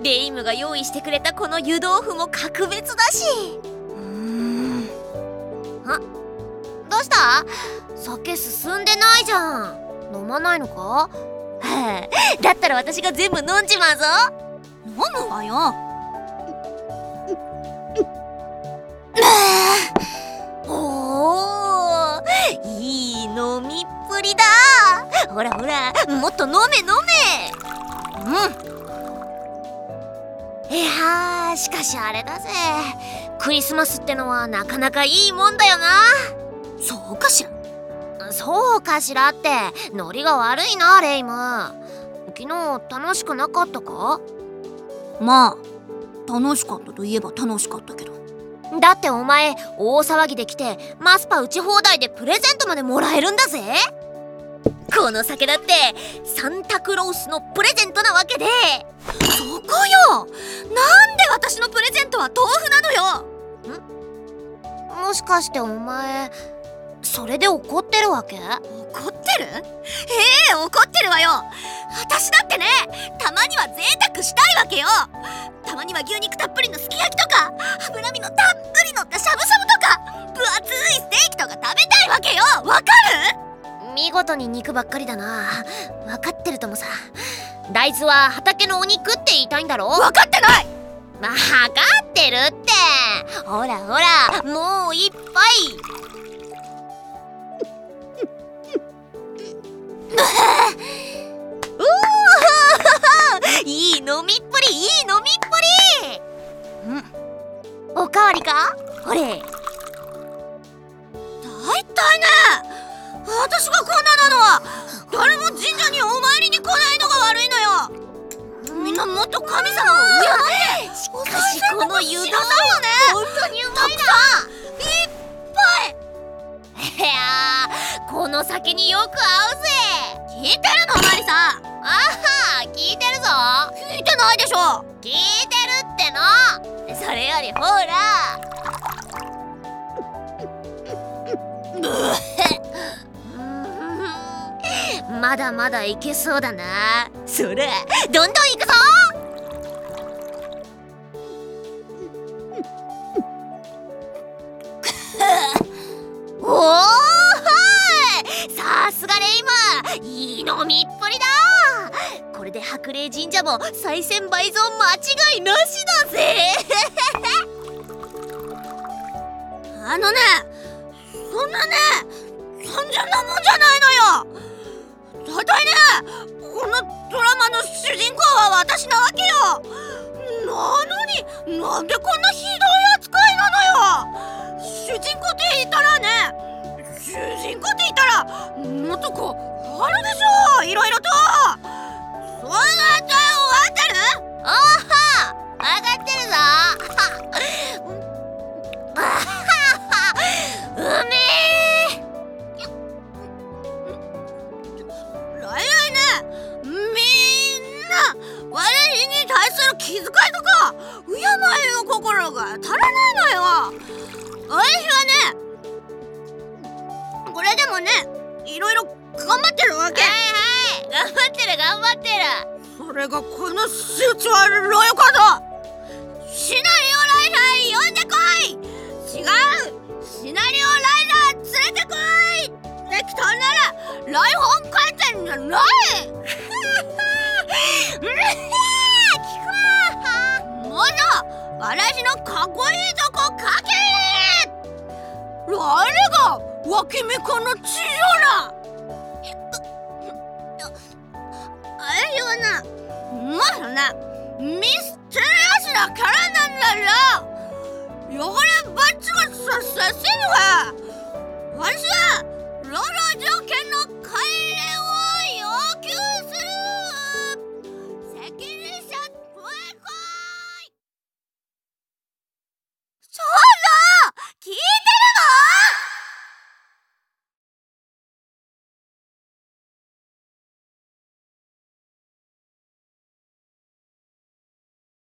レイムが用意してくれたこの湯豆腐も格別だし。あ、どうした？酒進んでないじゃん。飲まないのか？だったら私が全部飲んじまうぞ。 飲むわよ。 おー、いい飲みっぷりだ。ほらほら、もっと飲め飲め。いやー、しかしあれだぜ、クリスマスってのはなかなかいいもんだよな。 そうかしら。 そうかしらってノリが悪いな、レイム。昨日楽しくなかったか？ まあ楽しかったといえば楽しかったけど。 だってお前大騒ぎで来てマスパ打ち放題でプレゼントまでもらえるんだぜ。この酒だってサンタクロースのプレゼントなわけで。 そこよ。なんで私のプレゼントは豆腐なのよ。 もしかしてお前それで怒ってるわけ？ 怒ってる？怒ってるわよ。私だってね、たまには贅沢したいわけよ。たまには牛肉たっぷりのすき焼きとか、脂身のたっぷりのったしゃぶしゃぶとか、分厚いステーキとか食べたいわけよ。わかる？ 見事に肉ばっかりだな。分かってるともさ。大豆は畑のお肉って言いたいんだろ？ 分かってない。 分かってるって。ほらほら、もう一杯。いい飲みっぷり、いい飲みっぷり。おかわりか？ほれ。 だいたいね、私がこんななのは誰も神社にお参りに来ないのが悪いのよ。みんなもっと神様を敬って。 しかしこの湯豆腐本当にうまいな。 いっぱい。 いやー、この酒によく合うぜ。 聞いてるの、マリさん。 あは、聞いてるぞ。 聞いてないでしょ。 聞いてるっての。それよりほら。まだまだいけそうだな。それ、どんどんいくぞ。おー、さすがレイム、いい飲みっぷりだ。これで白麗神社も賽銭倍増間違いなしだぜ。 あのね、そんなね、単純なもんじゃないのよ。だいたいね、このドラマの主人公は私なわけよ。なのになんでこんなひどい扱いなのよ。主人公って言ったらね、主人公って言ったらもっとこうあるでしょ、いろいろと。そんなって終わってる？ おーは、分かってるぞ。うめえ。 来来ね、みんな私に対する気遣いとか敬いの心が足らないのよ。私はね、これでもね、いろいろ頑張ってるわけ。 はいはい、頑張ってる頑張ってる。 それがこのスーツはロヨカだ。シナリオライダー呼んでこい。違う、シナリオライダー連れてこい。できたなら来本書いてんじゃない。もっと私のかっこいいとこ書け。誰が脇目この地上だ。あれよな、もっとなミステリアスなキャラなんだよ。汚れバッチがさせるわ。私は労働条件の